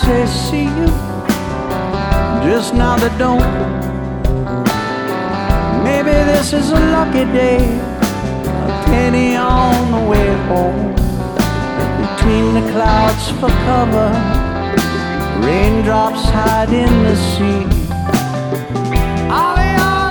say see you, just now they don't. Maybe this is a lucky day, a penny on the way home. Between the clouds for cover, raindrops hide in the sea.